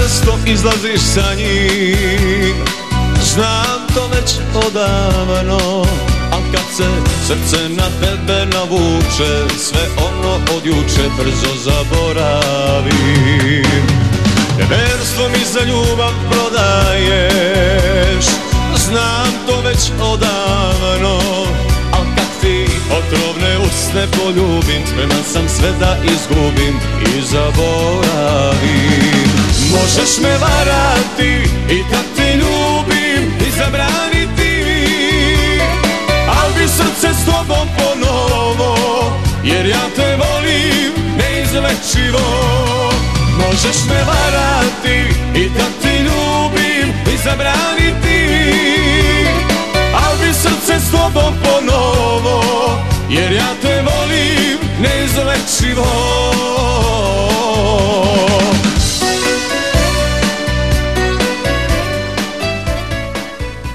često izlaziš sa njim. Znam to već odavno, al kad se srce na tebe navuče, sve ono od juče brzo zaboravim. Neverstvo mi za ljubav prodaješ, znam to već odavno, al kad ti otrovne usne poljubim, spreman sam sve da izgubim i zaboravim. Možeš me varati i kad te ljubim i zabraniti, al bi srce s tobom ponovo, jer ja te volim neizlečivo. Možeš me varati i kad te ljubim i zabraniti, al bi srce s tobom ponovo, jer ja te volim neizlečivo.